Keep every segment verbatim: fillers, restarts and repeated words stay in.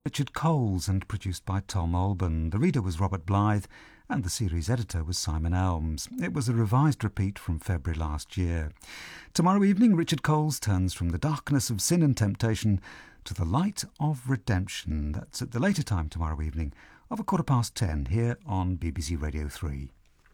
Richard Coles and produced by Tom Olban. The reader was Robert Blythe and the series editor was Simon Elms. It was a revised repeat from February last year. Tomorrow evening, Richard Coles turns from the darkness of sin and temptation to the light of redemption. That's at the later time tomorrow evening of a quarter past ten here on B B C Radio three.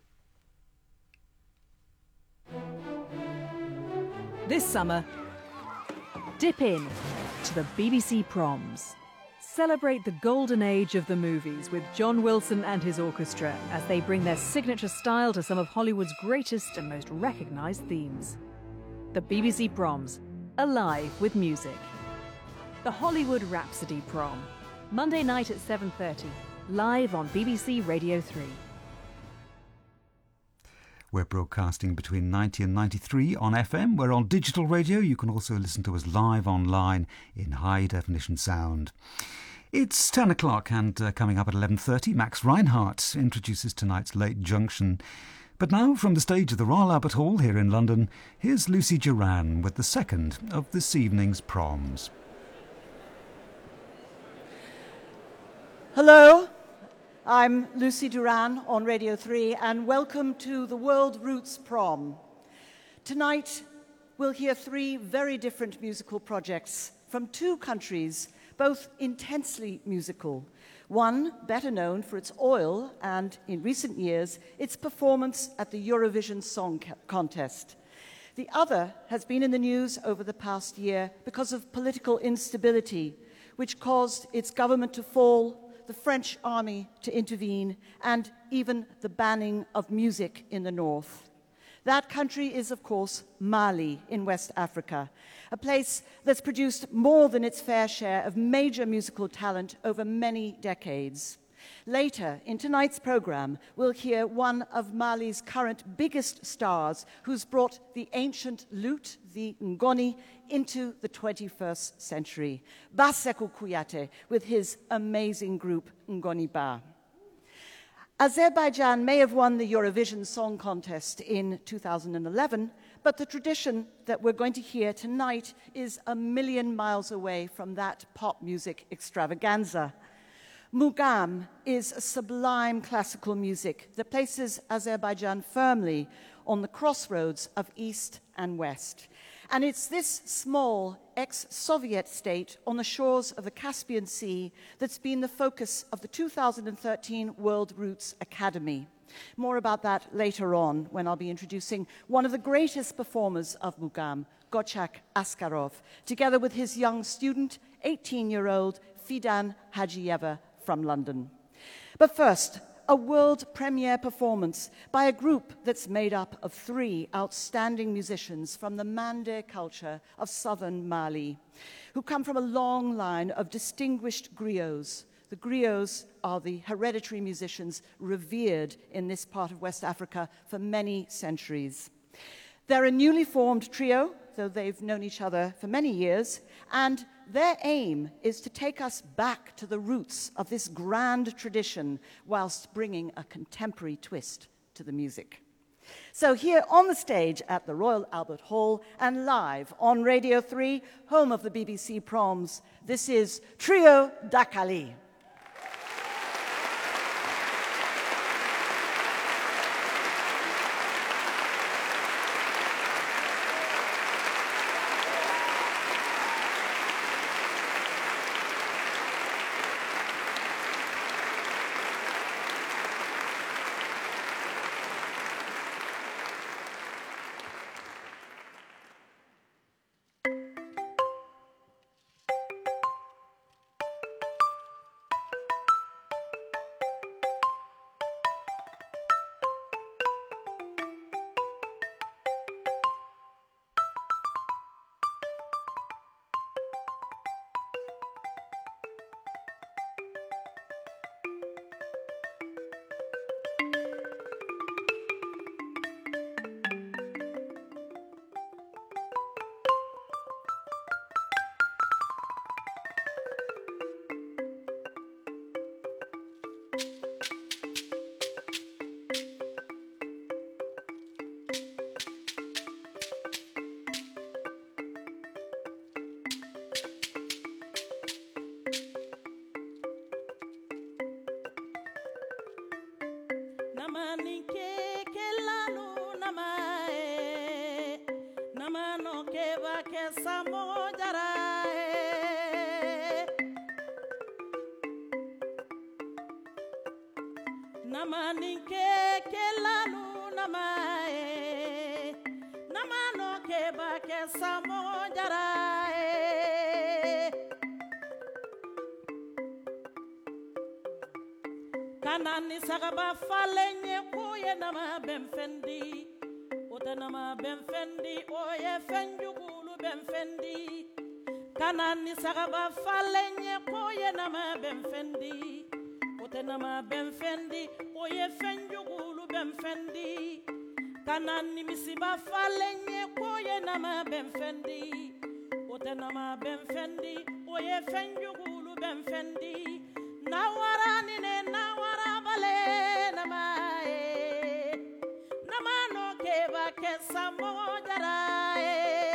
This summer, dip in to the B B C Proms. Celebrate the golden age of the movies with John Wilson and his orchestra as they bring their signature style to some of Hollywood's greatest and most recognised themes. The B B C Proms, alive with music. The Hollywood Rhapsody Prom, Monday night at seven thirty, live on B B C Radio three. We're broadcasting between ninety and ninety-three on F M. We're on digital radio. You can also listen to us live online in high-definition sound. It's ten o'clock and uh, coming up at eleven thirty, Max Reinhardt introduces tonight's Late Junction. But now, from the stage of the Royal Albert Hall here in London, here's Lucy Duran with the second of this evening's proms. Hello. I'm Lucy Duran on Radio three, and welcome to the World Roots Prom. Tonight, we'll hear three very different musical projects from two countries, both intensely musical. One, better known for its oil and, in recent years, its performance at the Eurovision Song Contest. The other has been in the news over the past year because of political instability, which caused its government to fall, the French army to intervene, and even the banning of music in the north. That country is, of course, Mali in West Africa, a place that's produced more than its fair share of major musical talent over many decades. Later, in tonight's program, we'll hear one of Mali's current biggest stars who's brought the ancient lute, the ngoni, into the twenty-first century, Bah Sekou Kouyaté, with his amazing group Ngoni Ba. Azerbaijan may have won the Eurovision Song Contest in two thousand eleven, but the tradition that we're going to hear tonight is a million miles away from that pop music extravaganza. Mugam is a sublime classical music that places Azerbaijan firmly on the crossroads of East and West. And it's this small ex-Soviet state on the shores of the Caspian Sea that's been the focus of the two thousand thirteen World Roots Academy. More about that later on when I'll be introducing one of the greatest performers of Mugam, Gochak Askarov, together with his young student, eighteen-year-old Fidan Hajiyeva from London. But first, a world premiere performance by a group that's made up of three outstanding musicians from the Mande culture of southern Mali, who come from a long line of distinguished griots. The griots are the hereditary musicians revered in this part of West Africa for many centuries. They're a newly formed trio, though they've known each other for many years, and their aim is to take us back to the roots of this grand tradition whilst bringing a contemporary twist to the music. So here on the stage at the Royal Albert Hall and live on Radio three, home of the B B C Proms, this is Trio Dakali. namani ke kelalu namae namano ke ba ke samo jarae namani ke kelalu namae namano ke ba ke samo jarae kanani sagaba falenye kuye nama benfendi ota nama benfendi oye fenjugulu benfendi kanani sagaba falenye kuye nama benfendi ota nama benfendi oye fenjugulu benfendi kanani misiba falenye kuye nama benfendi ota nama benfendi oye fenjugulu benfendi nawara nine nawara bale namae namano keba kesa mojarae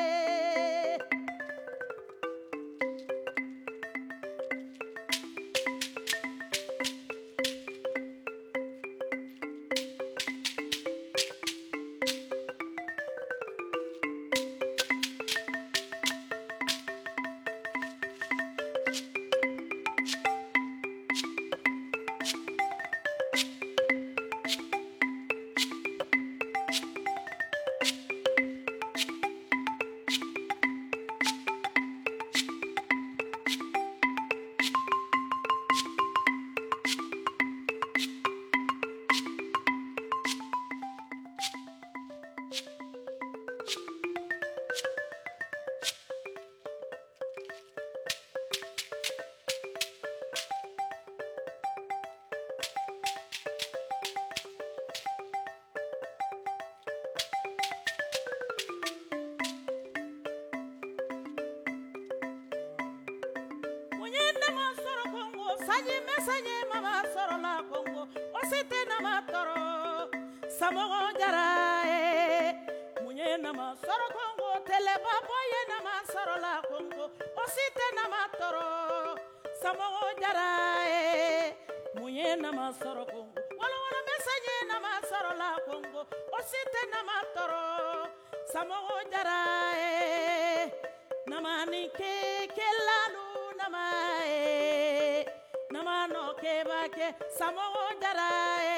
Saji mesaje mama soro la Congo osite na matoro samogo jarae munye na ma soro Congo tele babo ye na ma soro la Congo osite na matoro samogo jarae munye na ma soro Congo wala wala mesaje na ma soro la Congo osite na matoro samogo jarae namani ke kelalu namae namano keba ke samo jarae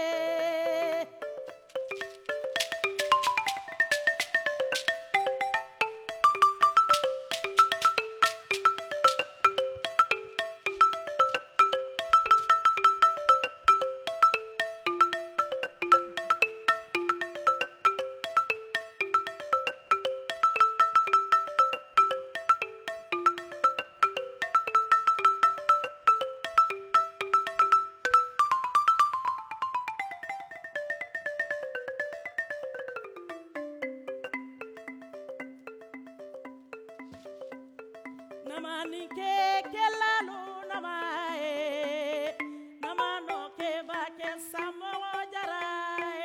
namani ke kelalu namae namano ke ba ke samo jarae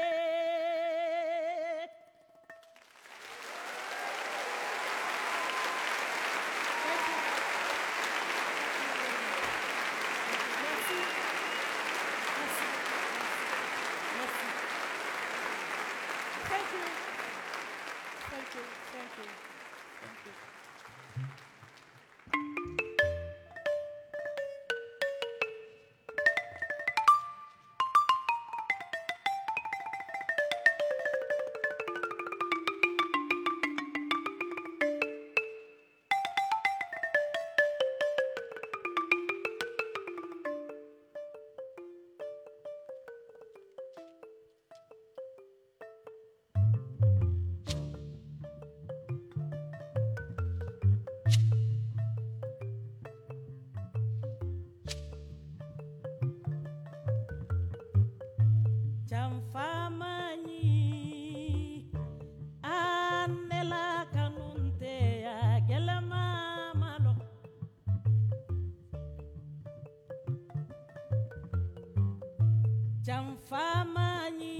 Merci. Merci. Merci. Thank you. Thank you. Thank you. Thank you. Chamfamani anela kanunte ya gelama malo Chamfamani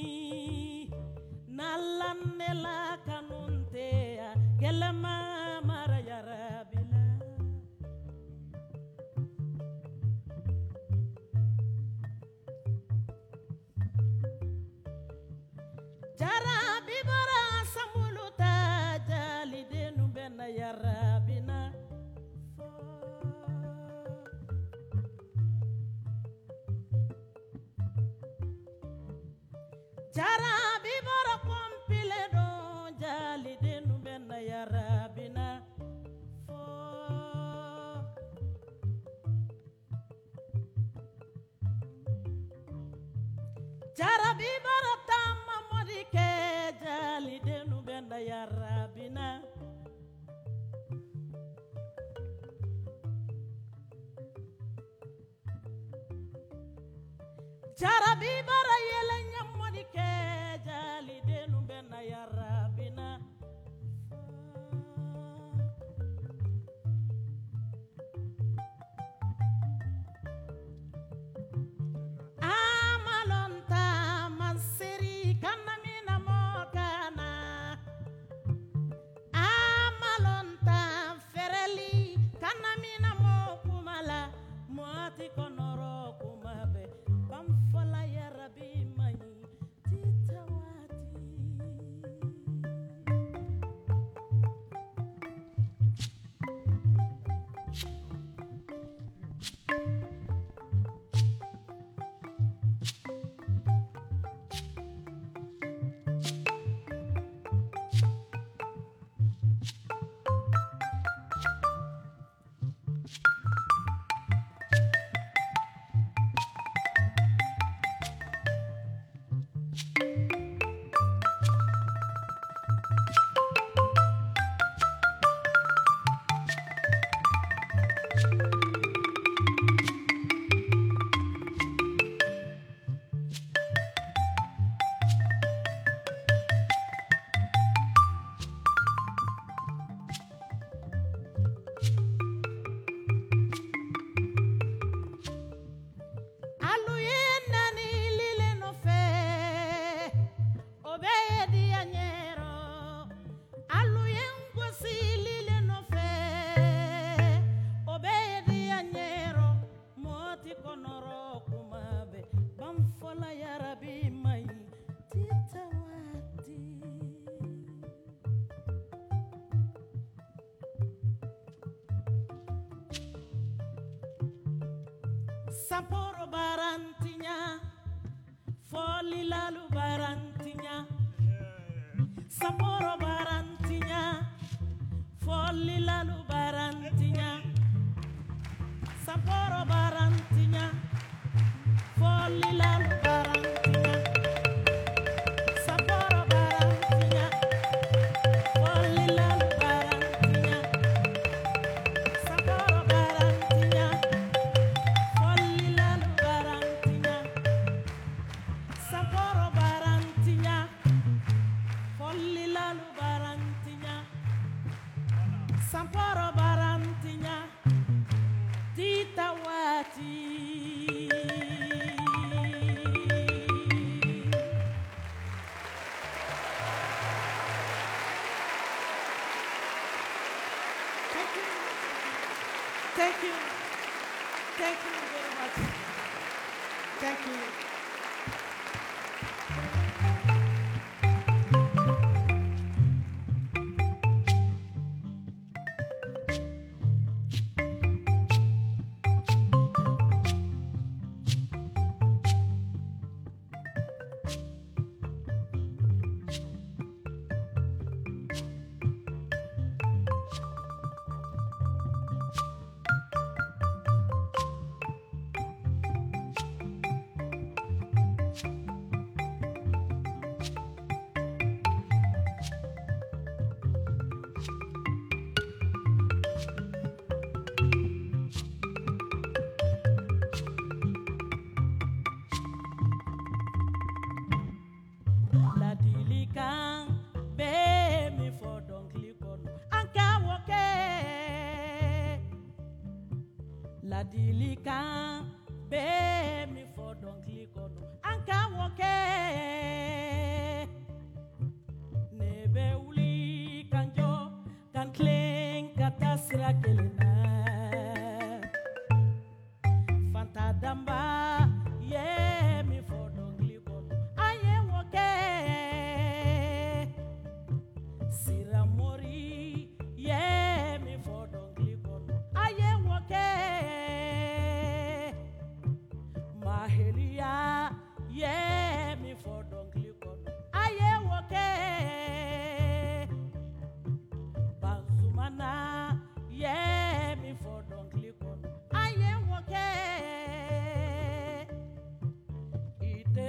nalanela kanunte ya gelama mara yarabila jara bibara samuluta jali denu bena yarabina jara bibara kompile do jali denu bena yarabina fo jara bibara tamma modike jali denu bena yarabina jara bibara yele nyamodike jali denu bena yarabina amalonta manseri kanamina mokana amalonta fereli kanamina mokumala moati konoro kumabe bamfala yarabi mani titawati Samporo barantinya foli lalu barantinya Samporo barantinya foli lalu barantinya Samporo barantinya foli lalu barantinya Samporo barantinya foli lalu barantinya Samporo barantinya foli lalu barantinya Samporo barantinya foli lalu barantinya Samporo barantinya titawati Thank you. Thank you very much. Thank you. Ladilikan be mi fodon klikono anka woke ne be uli kanjo kan kling kata sira kelena fanta damba ye mi fodon klikono aye woke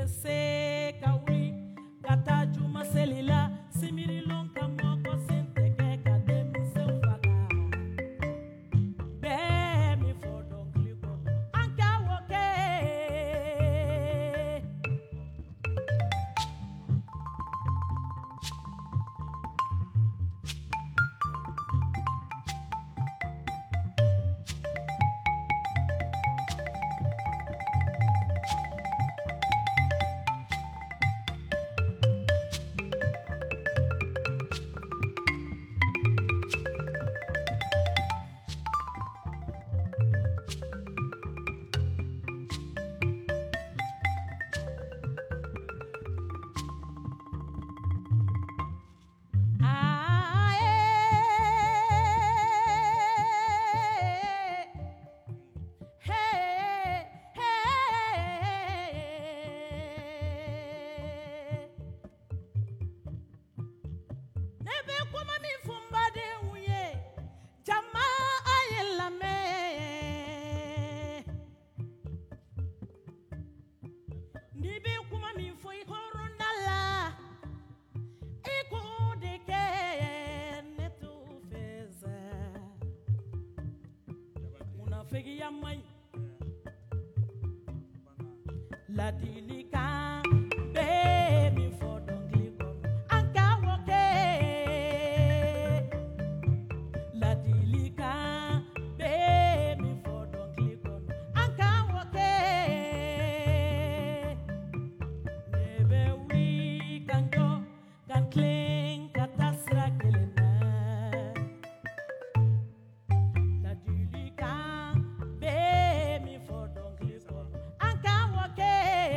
Ladilika, baby for Dongliko, Anka woke. Ladilika, baby for Dongliko, Anka woke. Nebe we can go, can cling, katasra kelena. Ladilika, baby for Dongliko, Anka woke.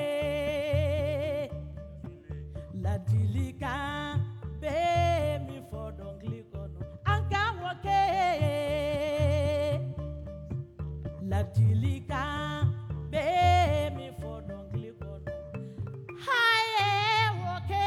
Ladilika, baby for Dongliko, Anka woke. Ladilika, baby for Dongliko, Haye woke.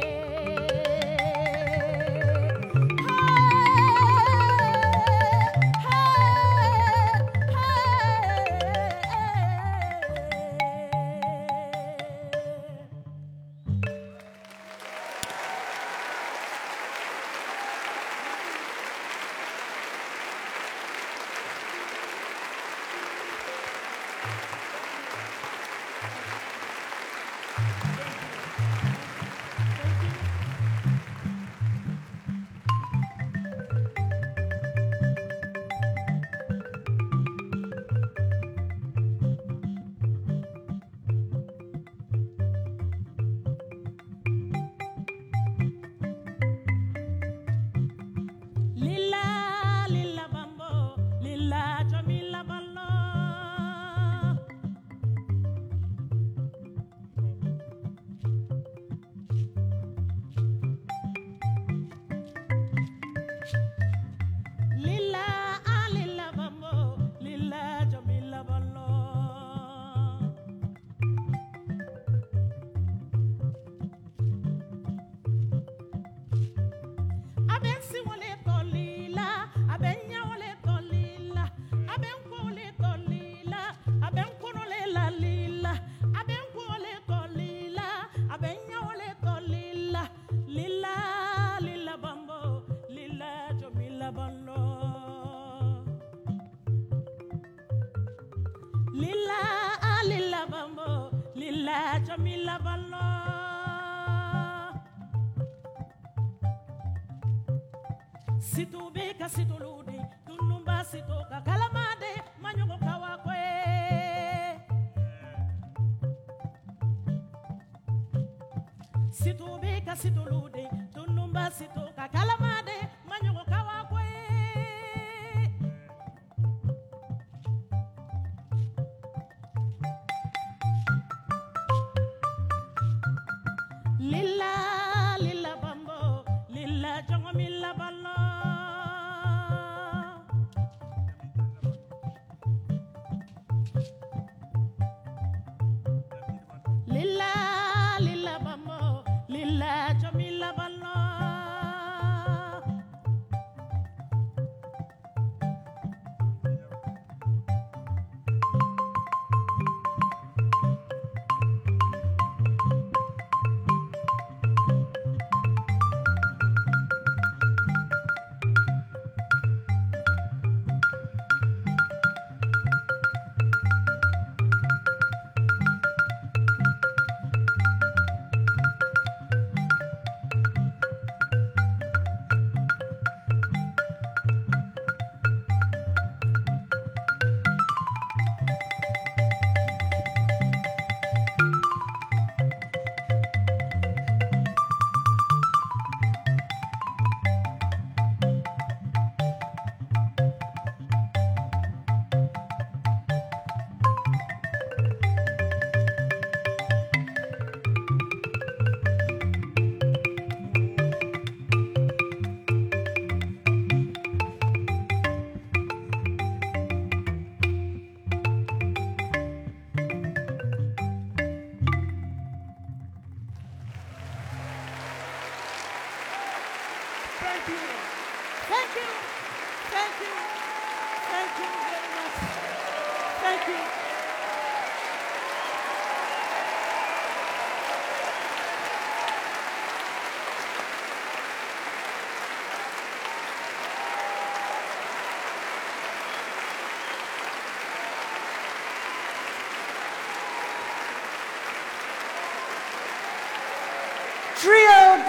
Lila, lila bambo, lila jamila ballo. Lila, ah, lila bambo, lila jamila ballo. Aben si wole tolila, aben nya wole tolila, aben ko wole tolila, aben kono le la lila, aben ko wole tolila, aben nya wole tolila, lila lila bambo, lila jamila ballo. Lila ah, lila bambo, lila jamila ballo. Situ beka situ ludi, tunumba situ kakalamade, manyongo kawakwe. Situ beka situ ludi, tunumba situ kakalamade, manyongo kawakwe. Lila, lila bambo, lila jongo mila ballo. Lila, lila bambo, lila jamila ballo.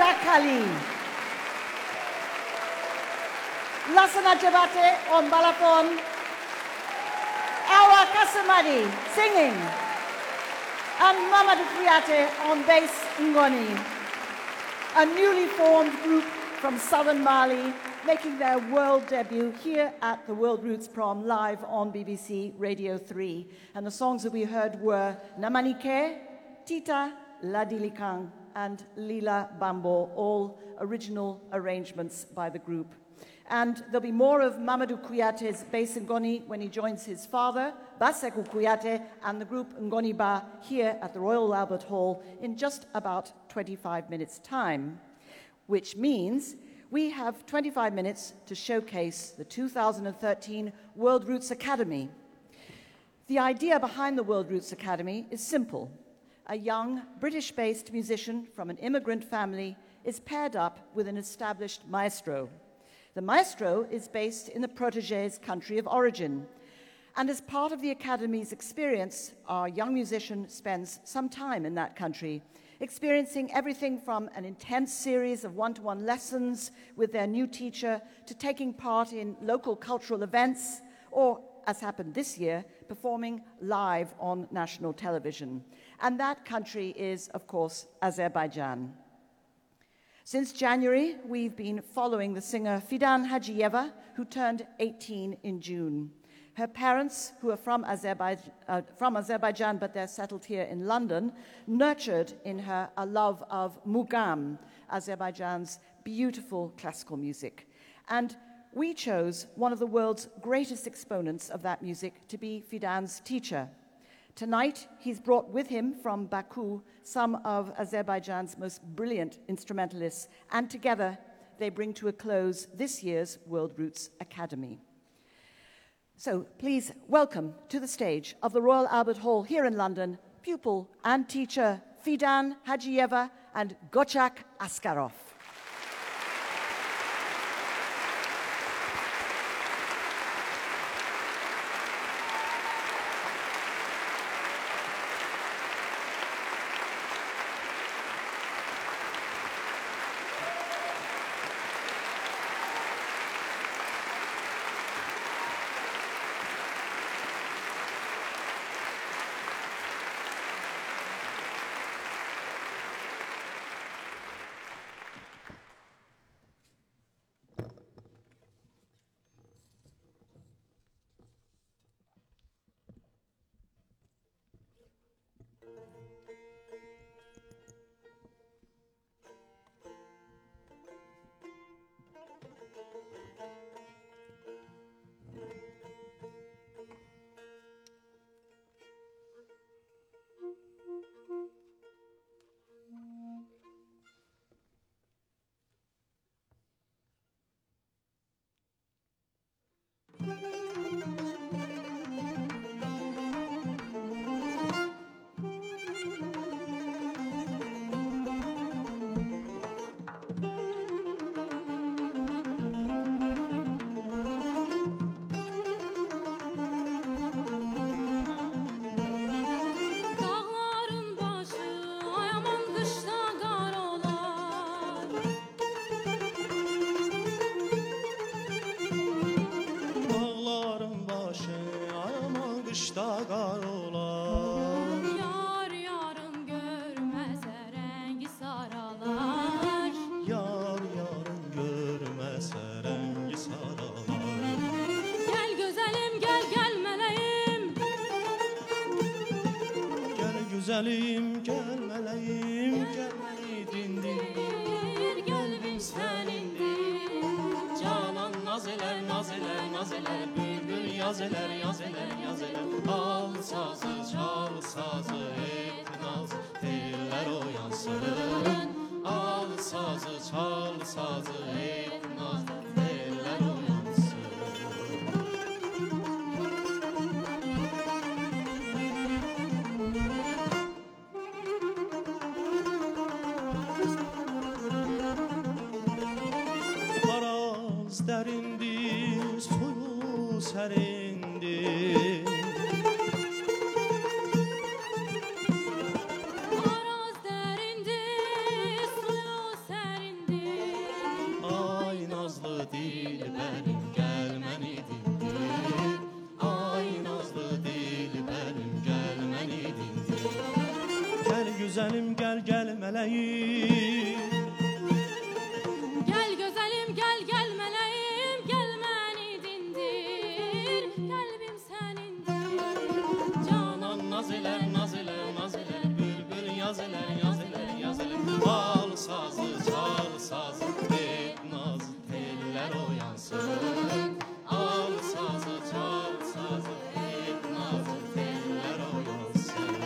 Kali. Lasana Jabate on balafon. Awa Kasamadi singing. And Mamadou Kouyaté on bass ngoni. A newly formed group from southern Mali making their world debut here at the World Roots Prom live on B B C Radio three. And the songs that we heard were Namanike, Tita, Ladilikang, and Lila Bambo, all original arrangements by the group. And there'll be more of Mamadou Kouyaté's bass ngoni when he joins his father, Basekou Kouyaté, and the group Ngoni Ba here at the Royal Albert Hall in just about twenty-five minutes' time, which means we have twenty-five minutes to showcase the two thousand thirteen World Roots Academy. The idea behind the World Roots Academy is simple. A young British-based musician from an immigrant family is paired up with an established maestro. The maestro is based in the protégé's country of origin. And as part of the Academy's experience, our young musician spends some time in that country, experiencing everything from an intense series of one-to-one lessons with their new teacher to taking part in local cultural events, or, as happened this year, performing live on national television. And that country is, of course, Azerbaijan. Since January, we've been following the singer Fidan Hajiyeva, who turned eighteen in June. Her parents, who are from Azerbaijan, uh, from Azerbaijan, but they're settled here in London, nurtured in her a love of Mugam, Azerbaijan's beautiful classical music. And we chose one of the world's greatest exponents of that music to be Fidan's teacher. Tonight, he's brought with him from Baku some of Azerbaijan's most brilliant instrumentalists, and together they bring to a close this year's World Roots Academy. So please welcome to the stage of the Royal Albert Hall here in London, pupil and teacher Fidan Hajiyeva and Gochak Askarov. Güzelim gel meleğim gel beni dindir Kalbim senindir Canan naz eler naz eler naz eler Bülbül yaz eler yaz eler yaz eler Al sazı çal sazı et naz Diller oyansın Al sazı çal sazı et naz Diller oyansın Derindir, suyu serindir Araz derindir, suyu serindir güzelim gel gel meleğim. Gel güzelim gel gel meleğim, gel beni dindir, kalbim senindir. Canan naz eler naz eler naz eler, bülbül yaz eler yaz eler yaz eler. Al sazı çal sazı, et naz teller oyansın. Al sazı çal sazı, et naz teller oyansın.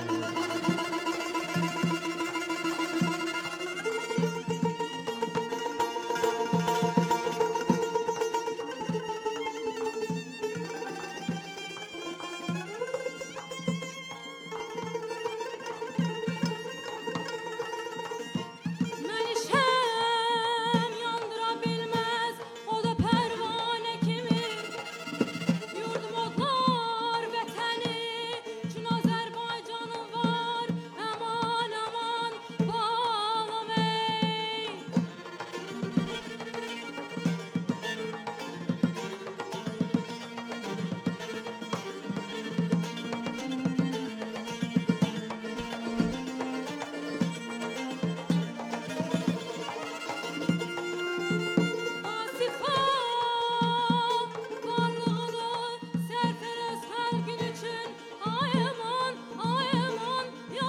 Menişem yandırabilmez, o da pervane kimi. Yurdum odlar vətəni, çün Azərbaycanım var. Aman aman bağlam ey. Asifam varlığını sərfərəz xalqın üçün. Ay aman, ay aman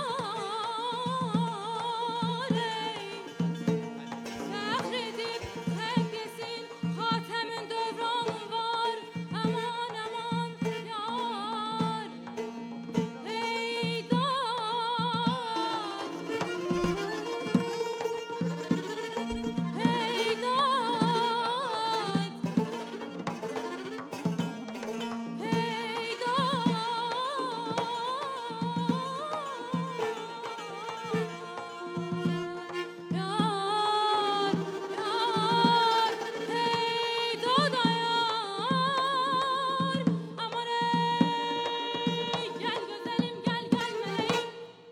yar ey. Fəxr edib xəlq desin, Xatəmin dövranın var. Aman aman yar ey dad. Hey dad, hey dad, yar, yar, hey dada yar, aman ey, gel güzelim gel gel meleğim.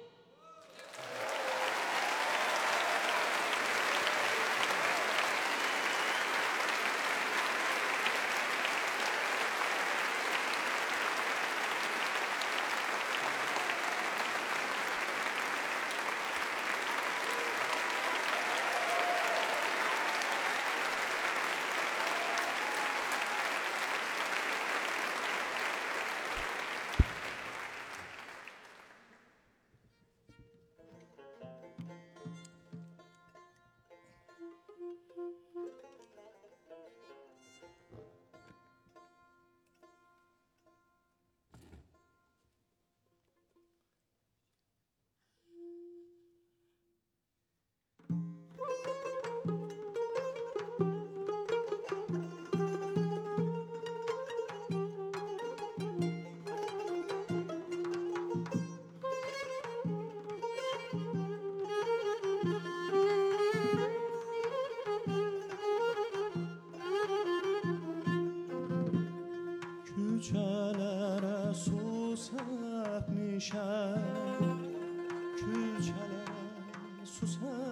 Küçelere su sepmişem, küçelere su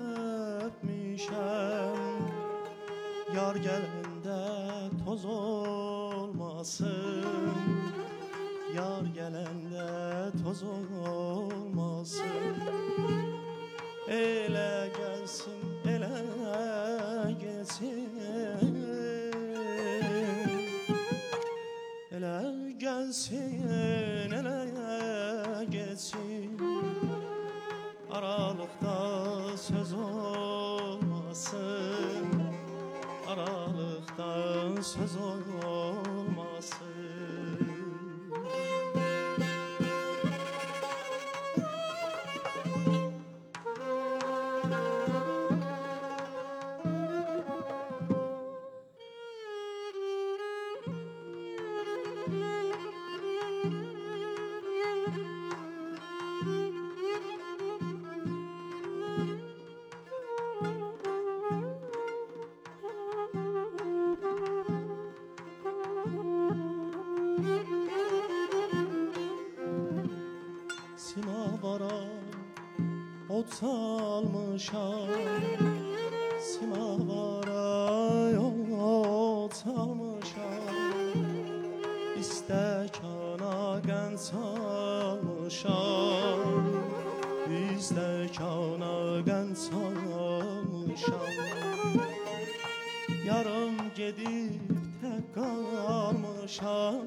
sepmişem. Yar gelende toz olmasın, yar gelende toz olmasın. Ele gelsin, ele gelsin. Ele gelsin, ele gelsin. Aralıkta söz olmasın, aralıkta söz olmasın. Simavara ot salmışam, simavara ot salmışam. İstekana qən salmışam, stəkana qənd salmışam. Yarım gedib tək qalmışam.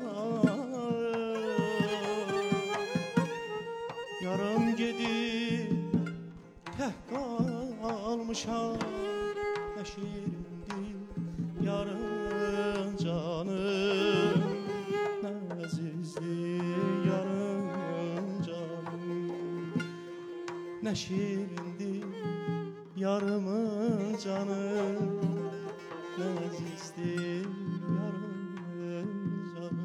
Yarım gedib tək qalmışam. Nə şirindir yarım canım, nə əzizdir yarım canım. Nə şirindir yarımın canım, nə əzizdir yarım canım.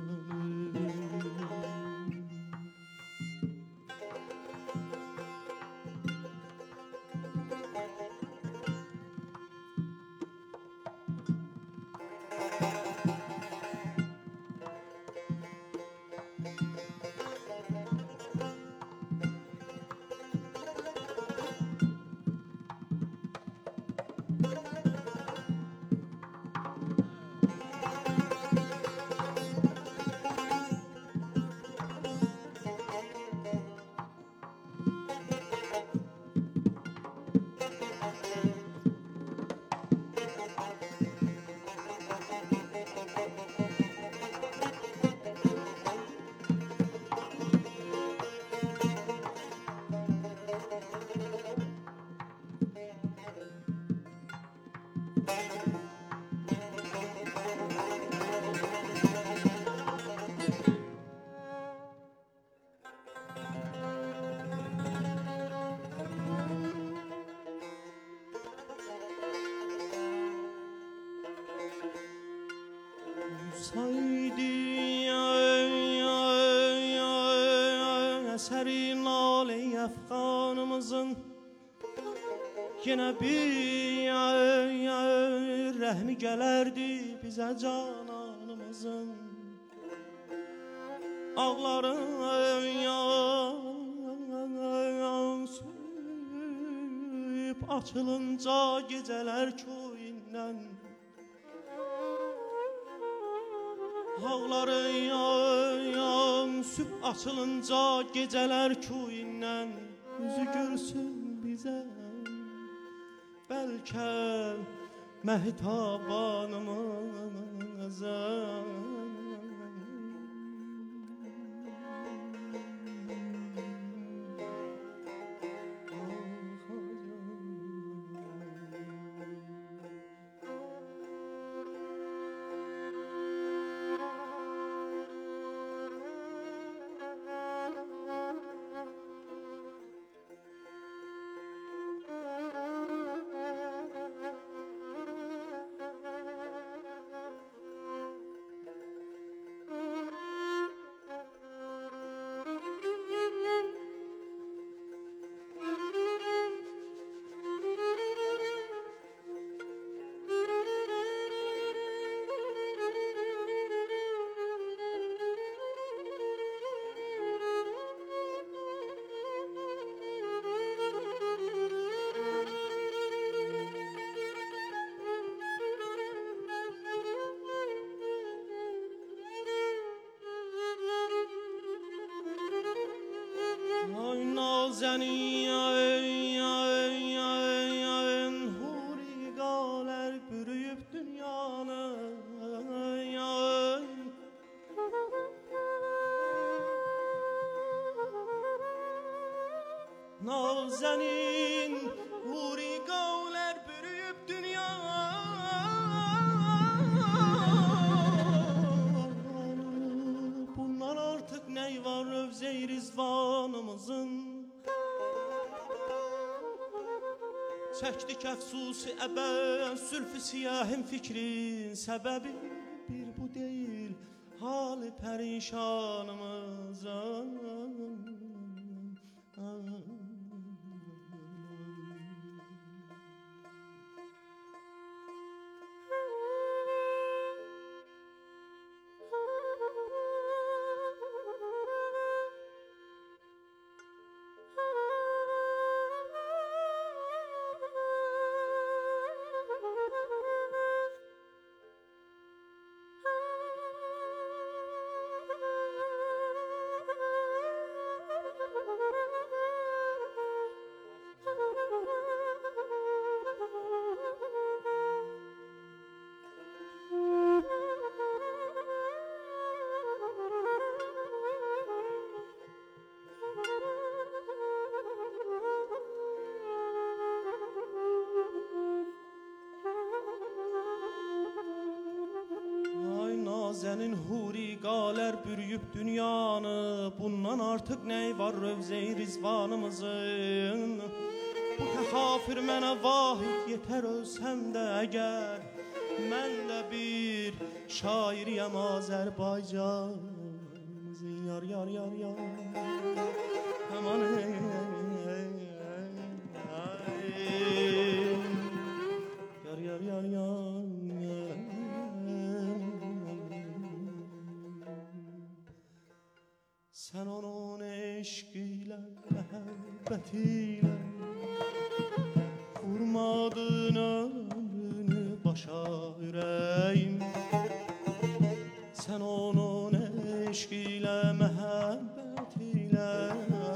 Saydi əsəri nalə-i əfqanımızın yenə bir rəhmi gələrdi bizə cananımızın. Ağların süb açılınca gecələr köyündən, ağların süb açılınca gecələr köyündən, üzü görsün bizə bəlkə məhtabanımızın. Nazenin hurigaler bürüyüp dünyanı, Nazenin hurigaler bürüyüp dünyanı, bundan artık ney var övze-i rizvanımızın. Çəkdik əfsusi əbən, sülfü siyahın fikrin səbəbi bir bu deyil, hali pərişanımızın. huri galer bürüyüp dünyanı, bundan artık ney var rövze-i rizvanımızın? Bu tehafür mənə vahid yeter ölsem de eğer, mən de bir şairiyem Azerbaycanımızın. Yar yar yar yar aman ey, ey, ey, ey. Yar yar yar yar sen onun eşkiyle, mehabbetiyle vurmadın ömrünü başa yüreğim. Sen onun eşkiyle, mehabbetiyle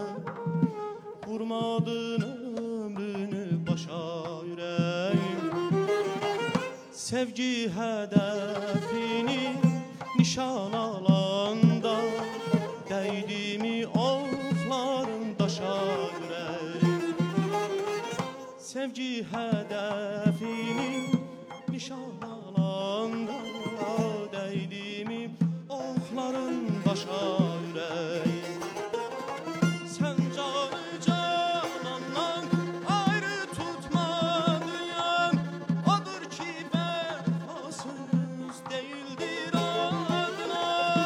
vurmadın ömrünü başa yüreğim. Sevgi hedefini nişan alanda değdi mi okların daşa yüreğim. Sevgi hedefini nişan alanda değdi mi okların daşa yüreğim. Sen canı canandan ayrı tutmadın, odur ki vefasız değildir adına.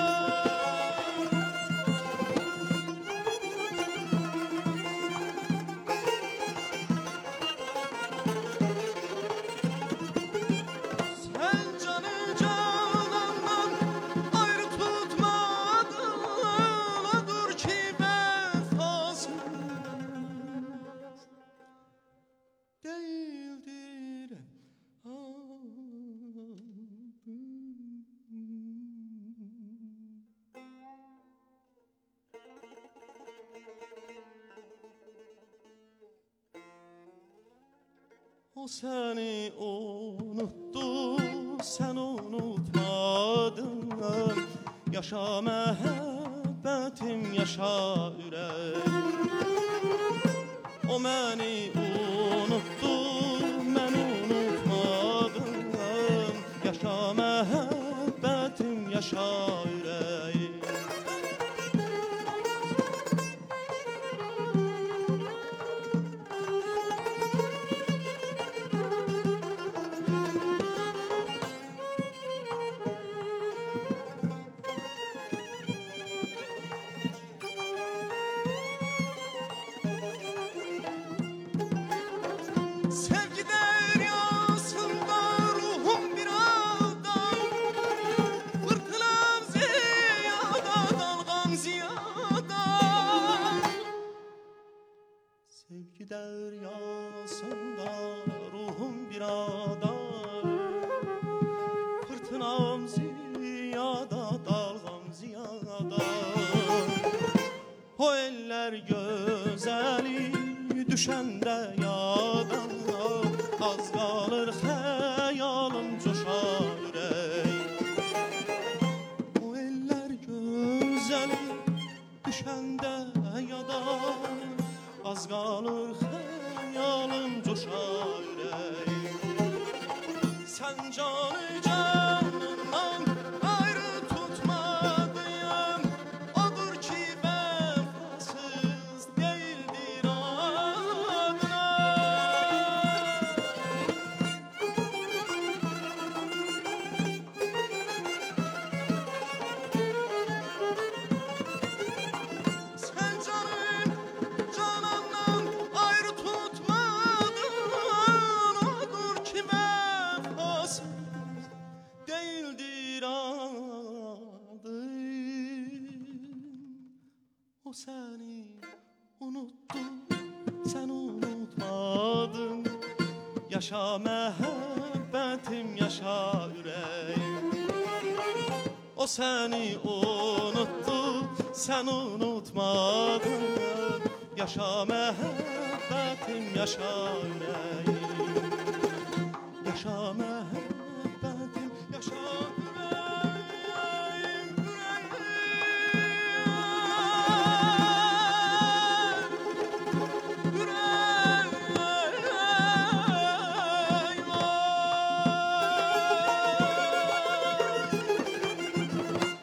Sen canı canandan ayrı tutmadın, odur ki vefasız değildir o seni unuttu, sen unutmadın. Yaşa məhəbbətim, yaşa ürəyim. O məni unuttu, mən unutmadım. Yaşa məhəbbətim, yaşa ürəyim. Sevgi deryasında ruhum bir adam, fırtınam ziyada, dalgam ziyada. Sevgi deryasında ruhum bir adam, fırtınam ziyada, dalgam ziyada. O eller gözeli düşende yada, az kalır hayalım coşar yüreğim. O eller güzeli düşende yada, az kalır hayalım coşar yüreğim. Sen canı canından ayrı tutmadın, odur ki vefasız değildir adına. Sen canım canandan ayrı tutmadın, odur ki vefasız değildir adın. O seni unuttu, sen unutmadın. Yaşa məhəbbətim, yaşa ürəyim. O seni unuttu, sen unutmadın. Yaşa məhəbbətim, yaşa yüreğim. Yaşa məhəbbətim, yaşa yüreğim, yüreğim, yüreğim.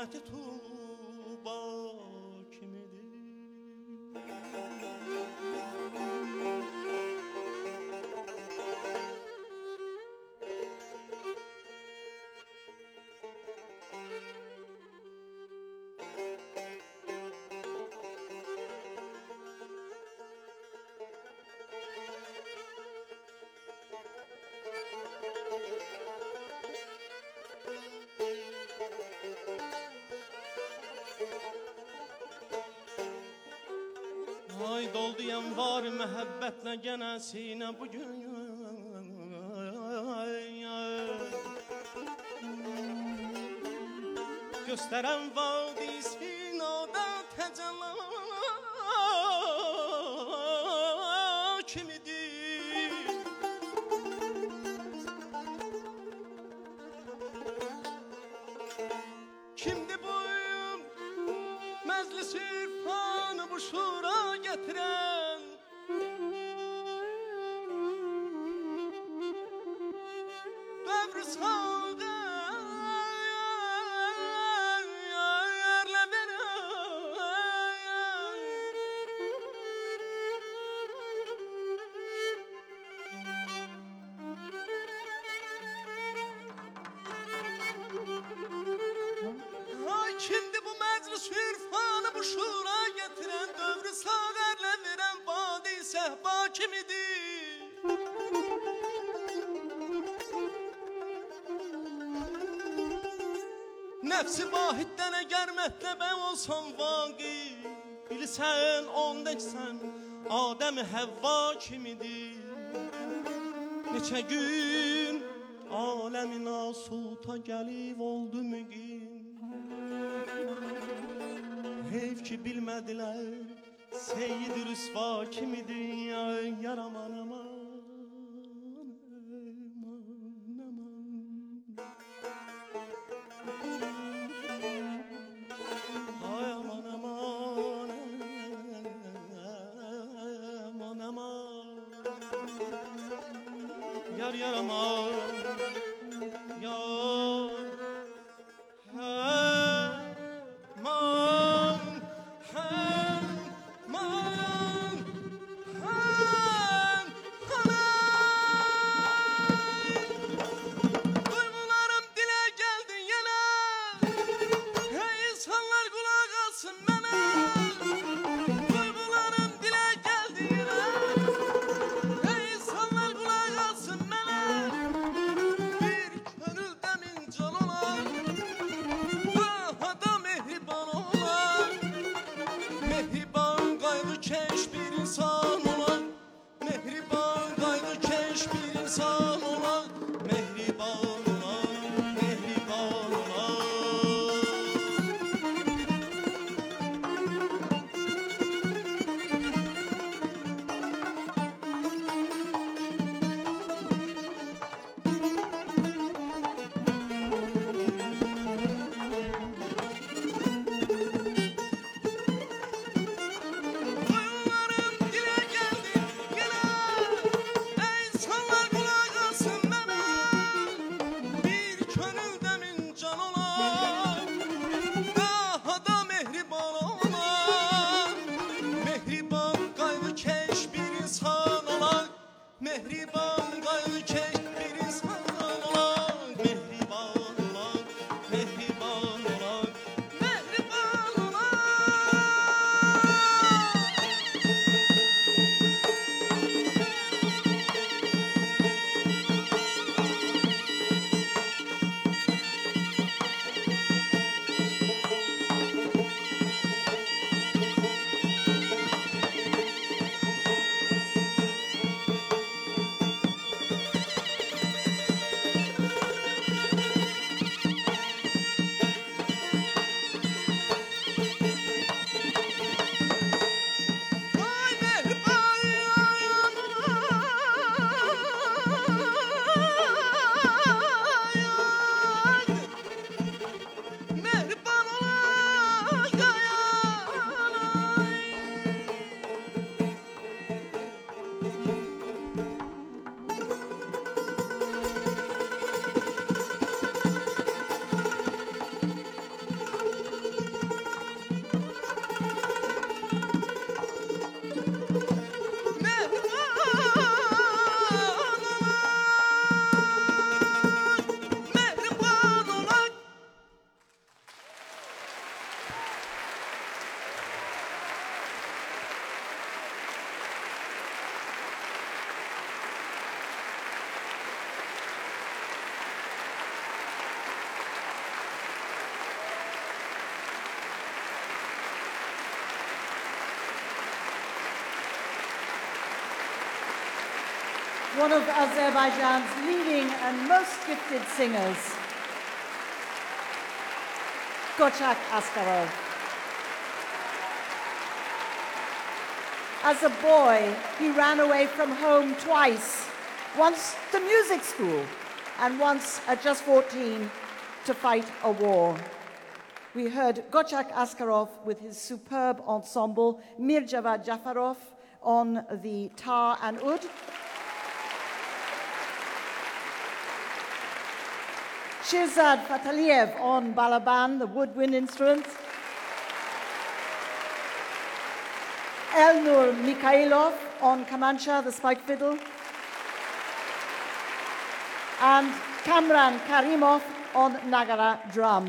Həsrəti tuba kimidir. Ay doldu yanvar məhəbbətlə gənə sinə bugün. Göstərən vadi sinada təcəlla kimidir. Kimdir bu məclis irfanı bu şura gətirən? Dövr sağda yerlə Ay kimdir bu məclis irfanı bu şura gətirən? Dövrü sağərlə verən vadi səhba kimidir? Nəfsi vahiddən əgər mətləbə olsan vaqi, bilsən ondəksən Adəm-i Həvva kimidir? Neçə gün aləmin asuta gəlib oldu müqim. Heyf ki bilmədilər Seyyid Rüsva kimidir? Yar aman aman aman aman. Ay aman aman aman aman. Yar yar aman yar. Aman aman aman. Duygularım dile geldi yine. Hey insanlar kulak alsın bana. Duygularım dile geldi yine. Hey insanlar kulak alsın bana. one of Azerbaijan's leading and most gifted singers, Gochak Askarov. As a boy, he ran away from home twice, once to music school and once at just fourteen to fight a war. We heard Gochak Askarov with his superb ensemble, Mirjava Jafarov on the tar and oud, Shirzad Fataliev on balaban, the woodwind instrument, Elnur Mikhailov on kamancha, the spike fiddle, and Kamran Karimov on nagara drum.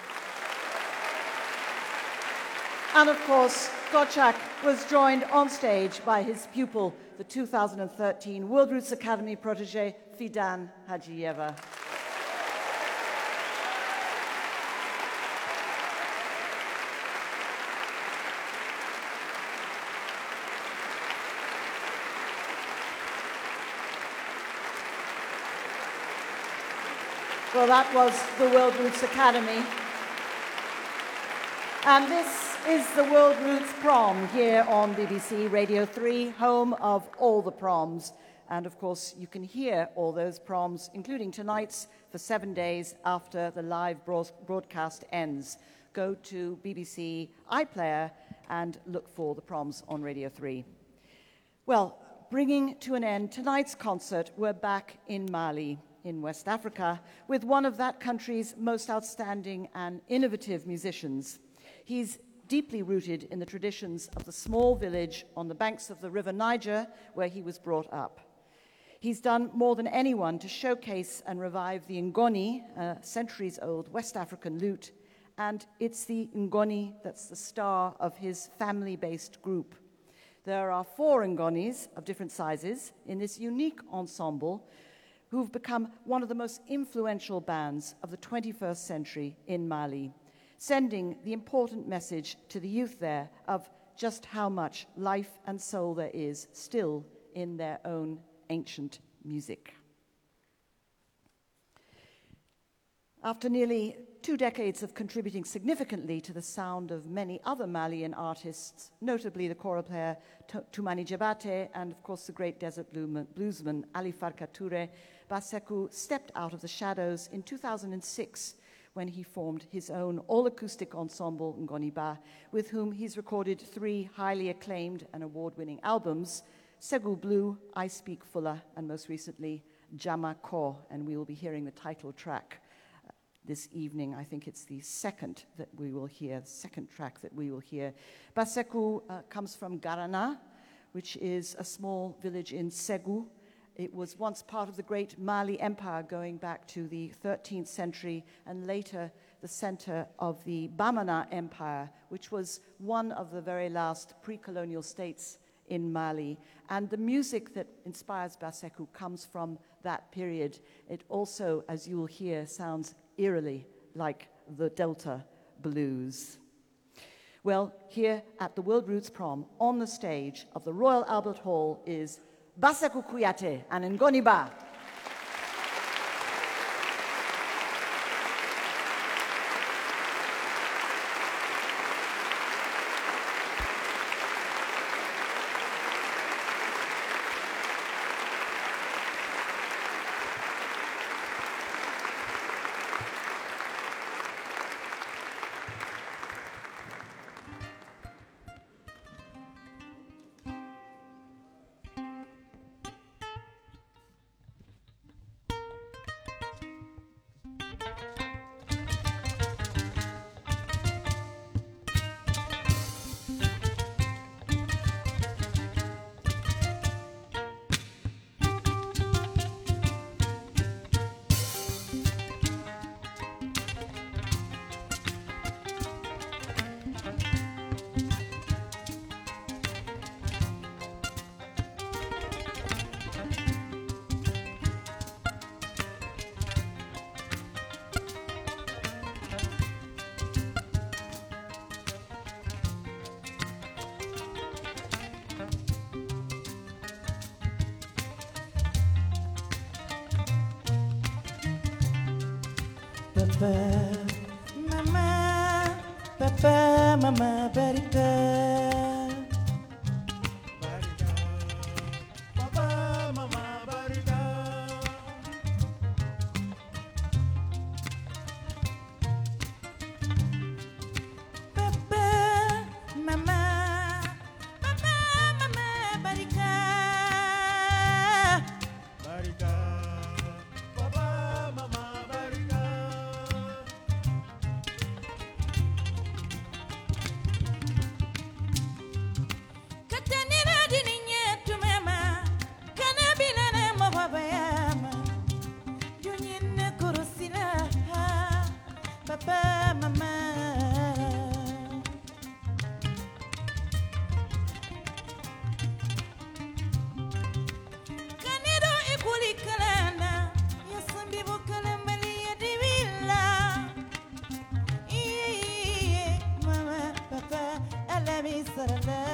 And of course, Gochak was joined on stage by his pupil, the two thousand thirteen World Roots Academy protege, Fidan Hajiyeva. Well, that was the World Roots Academy. And this is the World Roots Prom here on B B C Radio three, home of all the proms. And of course, you can hear all those proms, including tonight's, for seven days after the live broadcast ends. Go to B B C iPlayer and look for the proms on Radio three. Well, bringing to an end tonight's concert, we're back in Mali, in West Africa, with one of that country's most outstanding and innovative musicians. He's deeply rooted in the traditions of the small village on the banks of the River Niger, where he was brought up. He's done more than anyone to showcase and revive the Ngoni, a centuries-old West African lute, and it's the Ngoni that's the star of his family-based group. There are four Ngonis of different sizes in this unique ensemble, who've become one of the most influential bands of the twenty-first century in Mali, sending the important message to the youth there of just how much life and soul there is still in their own ancient music. After nearly two decades of contributing significantly to the sound of many other Malian artists, notably the choral player Toumani Djabate and, of course, the great desert bluesman Ali Farka Touré, Basekou stepped out of the shadows in two thousand six when he formed his own all-acoustic ensemble, Ngoniba, with whom he's recorded three highly acclaimed and award-winning albums, Segu Blue, I Speak Fuller, and most recently, Jama Ko, and we will be hearing the title track uh, this evening. I think it's the second that we will hear, the second track that we will hear. Basekou uh, comes from Garana, which is a small village in Segu. It was once part of the great Mali Empire going back to the thirteenth century and later the center of the Bamana Empire, which was one of the very last pre-colonial states in Mali. And the music that inspires Basekou comes from that period. It also, as you'll hear, sounds eerily like the Delta blues. Well, here at the World Roots Prom, on the stage of the Royal Albert Hall, is Basekou Kouyaté and Ngoniba. Papa, mama, papa, mama, barika. Barika, papa, mama, barika. Papa, mama, papa, mama, barika. Barika, papa, mama, barika. Katanira dininye tumema, kanabila na mawabayama. Junyine kurusila, papa, mama. Kanido ikuli kalana, yasambi bukala maliya divila. Iye, mama, papa, alami sarala.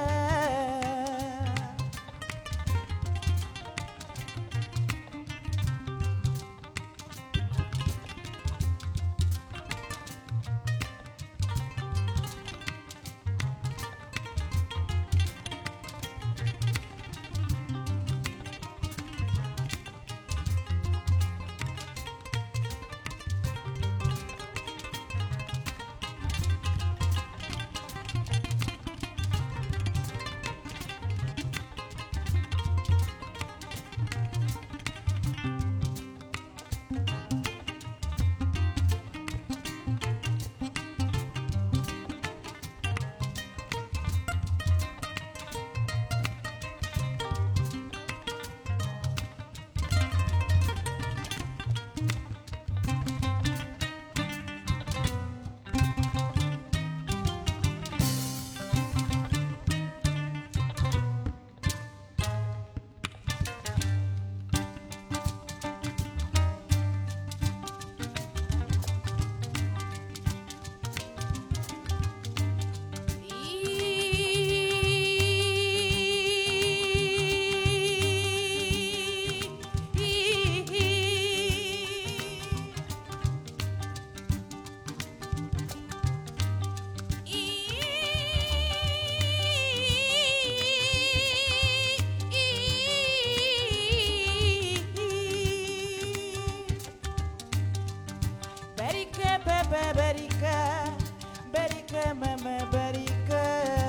Barika, papa, barika, barika, mama, barika.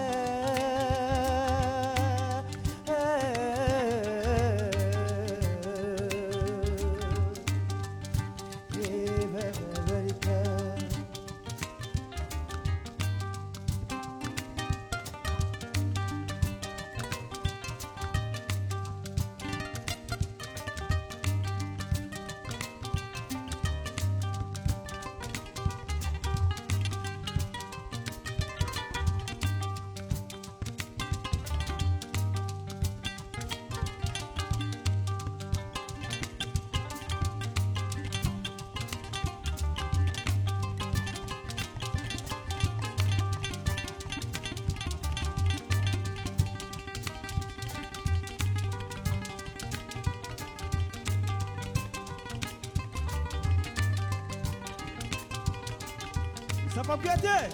Yeah, papa, barika. Ça va bien dire.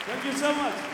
Thank you so much.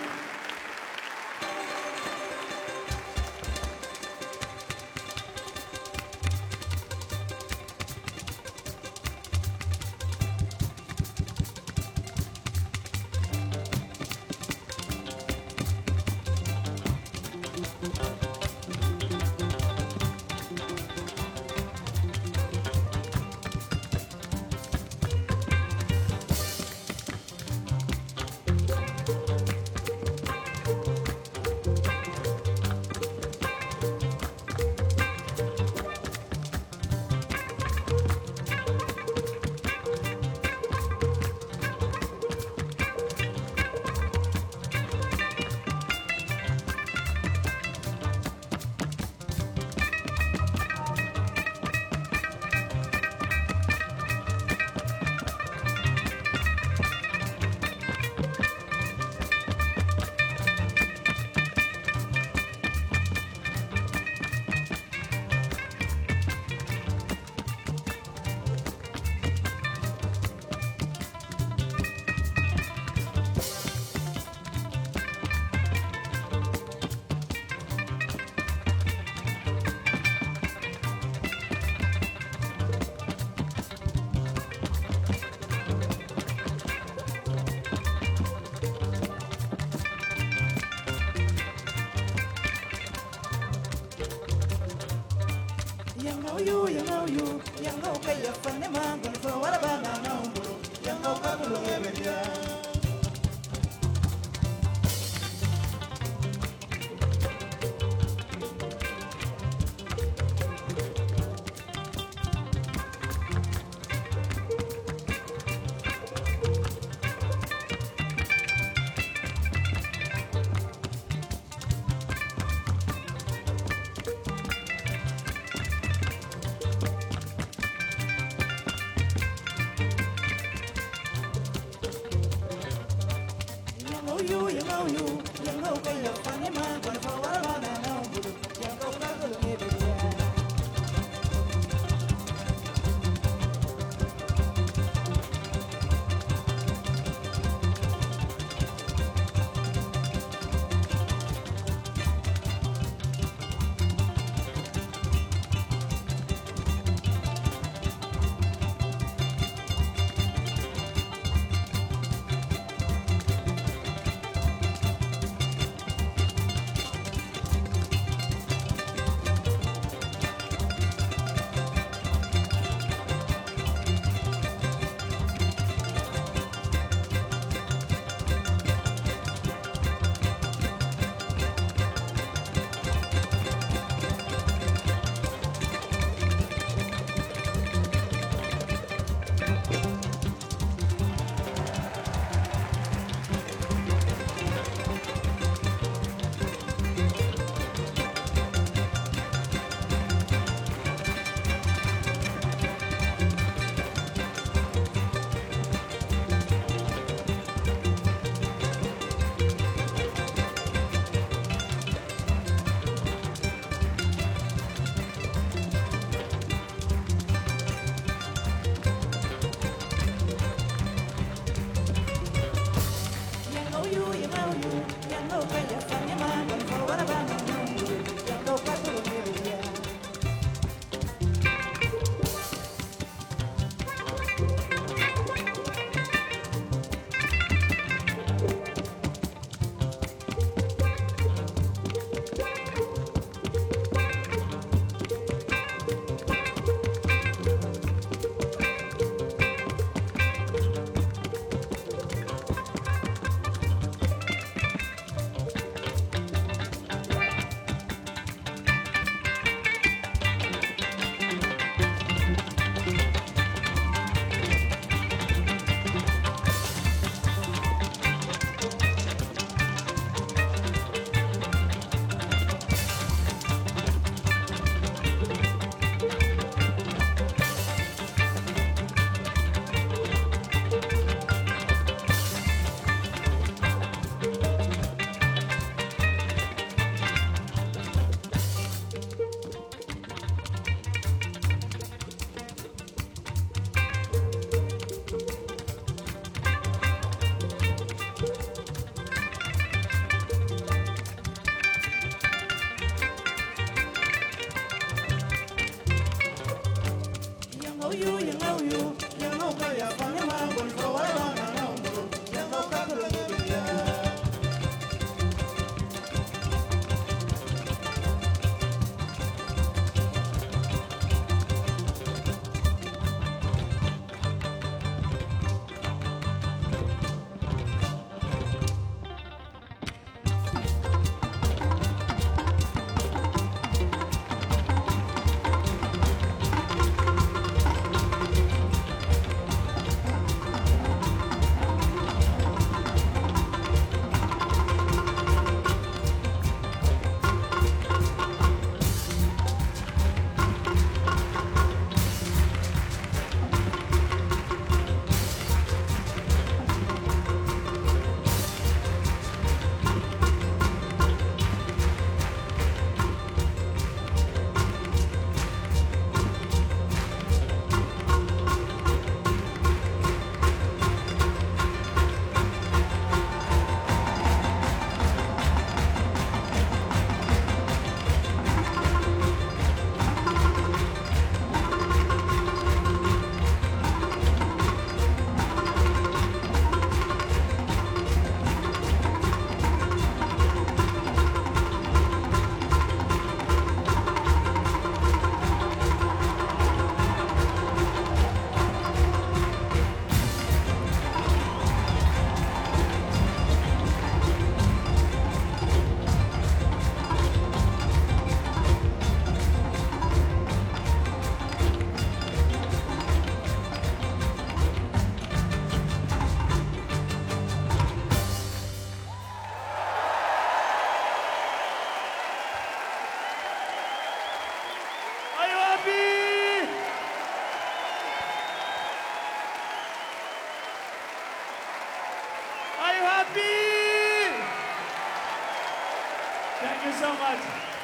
Thank you so much.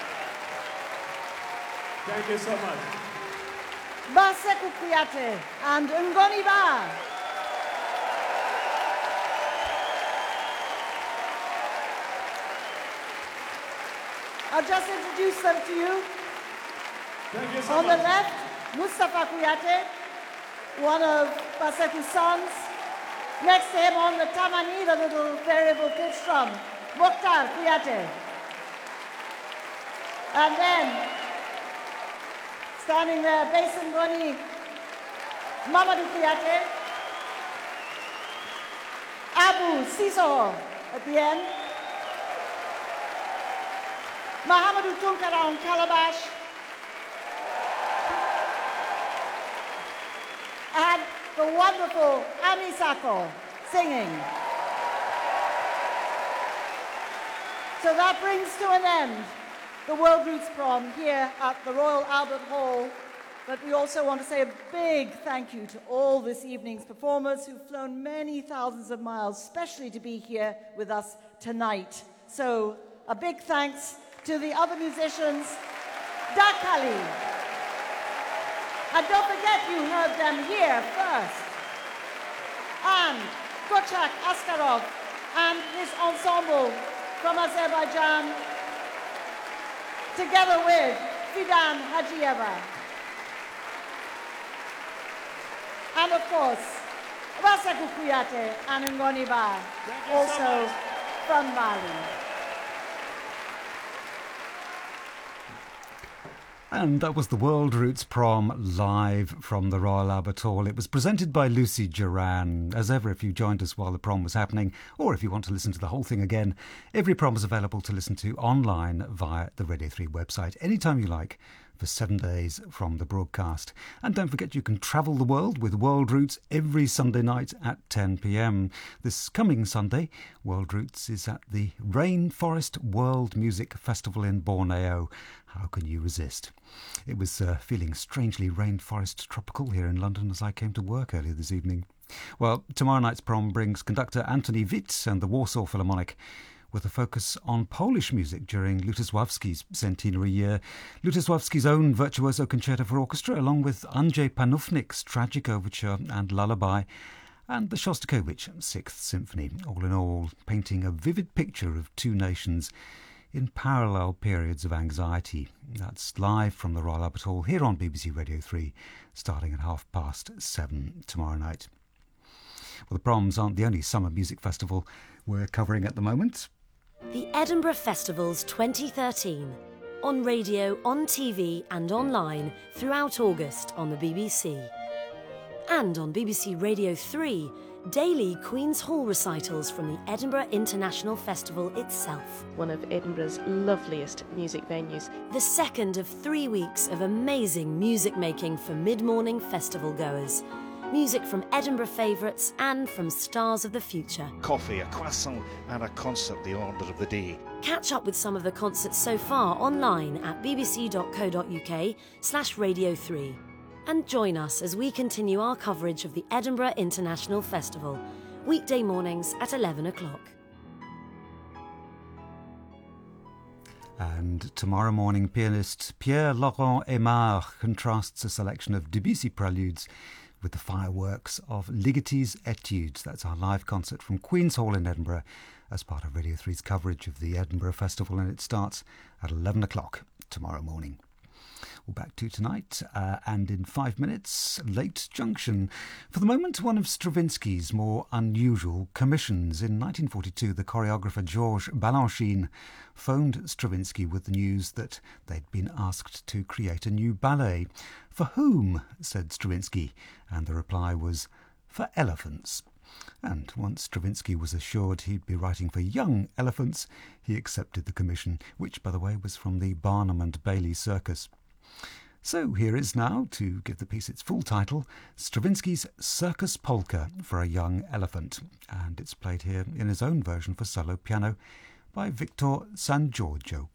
Thank you so much. Baseku Kuyate and Ngoni Ba. I'll just introduce them to you. Thank you so On much. the left, Mustafa Kuyate, one of Baseku's sons. Next to him on the tamani, the little variable pitch drum, Mokhtar Kuyate. And then, standing there, Basin Goni, Mamadou Kuyate. Abu Siso at the end. Mahamadou Tunkara on calabash. And the wonderful Ami Sako singing. So that brings to an end the World Roots Prom here at the Royal Albert Hall. But we also want to say a big thank you to all this evening's performers who've flown many thousands of miles, especially to be here with us tonight. So a big thanks to the other musicians, Dakali. And don't forget you heard them here first. And Kochak Askarov and his ensemble from Azerbaijan, together with Fidan Hajieva. And of course, Baseku Kuyate and Ngoni Ba, also from Mali. And that was the World Roots Prom live from the Royal Albert Hall. It was presented by Lucy Duran. As ever, if you joined us while the prom was happening, or if you want to listen to the whole thing again, every prom is available to listen to online via the Radio three website anytime you like for seven days from the broadcast. And don't forget you can travel the world with World Roots every Sunday night at ten p m. This coming Sunday, World Roots is at the Rainforest World Music Festival in Borneo. How can you resist? It was uh, feeling strangely rainforest tropical here in London as I came to work earlier this evening. Well, tomorrow night's prom brings conductor Antoni Witz and the Warsaw Philharmonic with a focus on Polish music during Lutosławski's centenary year. Lutosławski's own virtuoso concerto for orchestra, along with Andrzej Panufnik's tragic overture and lullaby, and the Shostakovich Sixth Symphony, all in all painting a vivid picture of two nations in parallel periods of anxiety. That's live from the Royal Albert Hall here on B B C Radio three, starting at half past seven tomorrow night. Well, the proms aren't the only summer music festival we're covering at the moment. The Edinburgh Festival's twenty thirteen, on radio, on T V and online throughout August on the B B C. And on B B C Radio three, daily Queen's Hall recitals from the Edinburgh International Festival itself. One of Edinburgh's loveliest music venues. The second of three weeks of amazing music making for mid-morning festival goers. Music from Edinburgh favourites and from stars of the future. Coffee, a croissant and a concert, the order of the day. Catch up with some of the concerts so far online at bbc.co.uk slash radio 3. And join us as we continue our coverage of the Edinburgh International Festival, weekday mornings at eleven o'clock. And tomorrow morning, pianist Pierre-Laurent Aimard contrasts a selection of Debussy preludes with the fireworks of Ligety's Etudes. That's our live concert from Queen's Hall in Edinburgh as part of Radio three's coverage of the Edinburgh Festival, and it starts at eleven o'clock tomorrow morning. Well, back to tonight, uh, and in five minutes, Late Junction. For the moment, one of Stravinsky's more unusual commissions. In nineteen forty-two, the choreographer Georges Balanchine phoned Stravinsky with the news that they'd been asked to create a new ballet. For whom? Said Stravinsky, and the reply was, for elephants. And once Stravinsky was assured he'd be writing for young elephants, he accepted the commission, which, by the way, was from the Barnum and Bailey Circus. So here is now, to give the piece its full title, Stravinsky's Circus Polka for a Young Elephant, and it's played here in his own version for solo piano by Victor San Giorgio.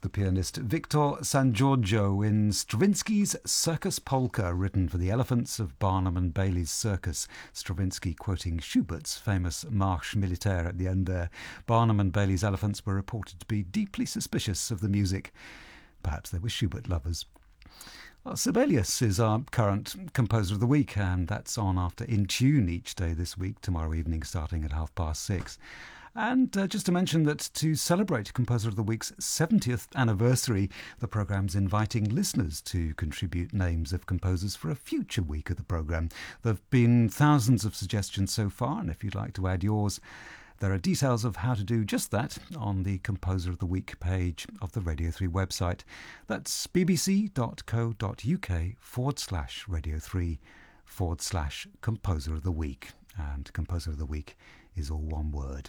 the pianist Victor San Giorgio in Stravinsky's Circus Polka, written for the elephants of Barnum and Bailey's Circus. Stravinsky quoting Schubert's famous Marche Militaire at the end there. Barnum and Bailey's elephants were reported to be deeply suspicious of the music. Perhaps they were Schubert lovers. Well, Sibelius is our current Composer of the Week, and that's on after In Tune each day this week, tomorrow evening starting at half past six. And uh, just to mention that to celebrate Composer of the Week's seventieth anniversary, the programme's inviting listeners to contribute names of composers for a future week of the programme. There have been thousands of suggestions so far, and if you'd like to add yours, there are details of how to do just that on the Composer of the Week page of the Radio three website. That's bbc.co.uk forward slash Radio 3 forward slash Composer of the Week. And Composer of the Week is all one word.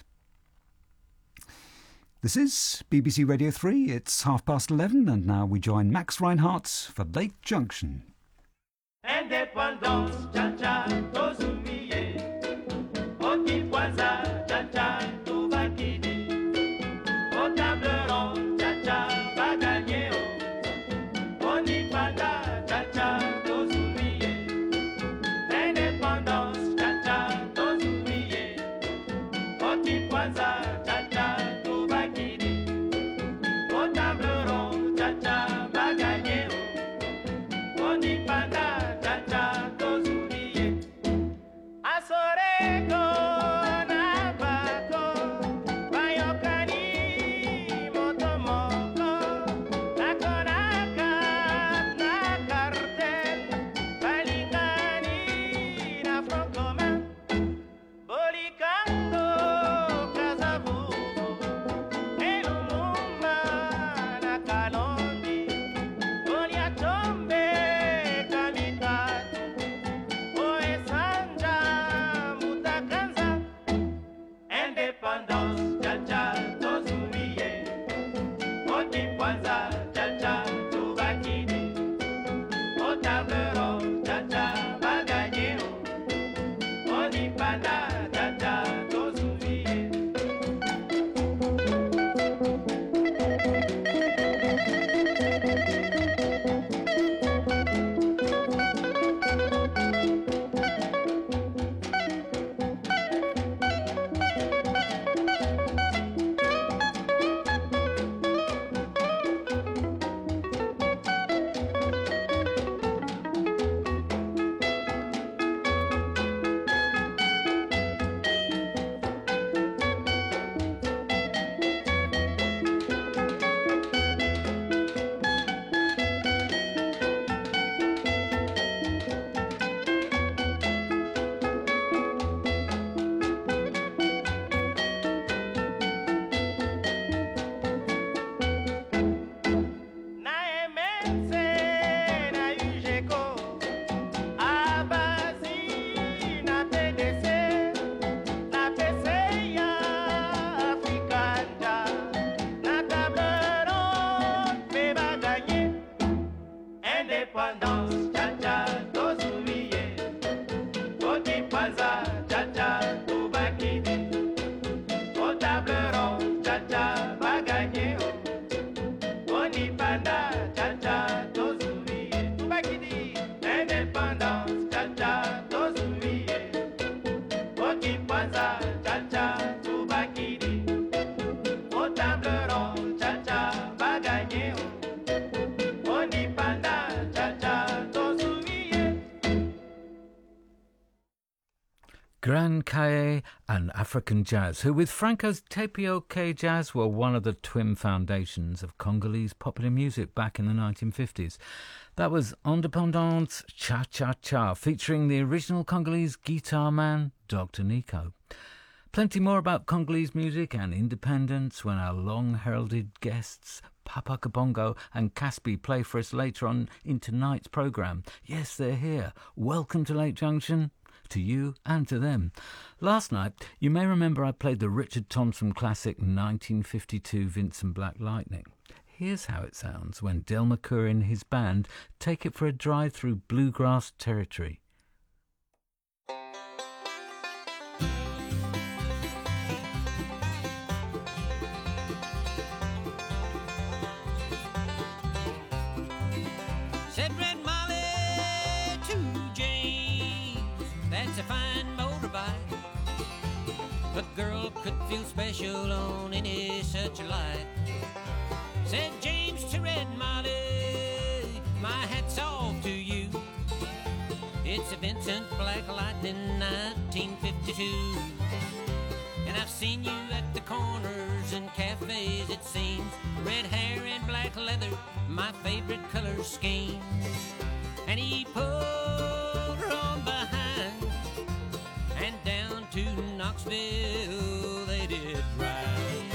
This is B B C Radio three. It's half past eleven, and now we join Max Reinhardt for Lake Junction. Indépendance, cha-cha, tous oubliés. Au Kipoisa, cha-cha, tout va quitter. Au table ronde, cha-cha, va gagner. Au Nipanda, cha-cha, tous oubliés. Indépendance, cha-cha, tous oubliés. Au Kipoisa, cha-cha, tout va quitter. Au table ronde, cha-cha, va gagner. Au Nipanda, Grand Kaye and African Jazz, who with Franco's Tapioca Jazz were one of the twin foundations of Congolese popular music back in the nineteen fifties. That was Independance Cha Cha Cha, featuring the original Congolese guitar man, Doctor Nico. Plenty more about Congolese music and independence when our long-heralded guests Papa Kabongo and Caspi play for us later on in tonight's programme. Yes, they're here. Welcome to Lake Junction. To you and to them. Last night, you may remember I played the Richard Thompson classic nineteen fifty-two Vincent Black Lightning. Here's how it sounds when Del McClure and his band take it for a drive through bluegrass territory. could feel special on any such a light. Said James to Red Molly, my hat's off to you. It's a Vincent Black Lightning nineteen fifty-two. And I've seen you at the corners and cafes, it seems. Red hair and black leather, my favorite color scheme. And he pulled her on behind, and down to Knoxville they did ride.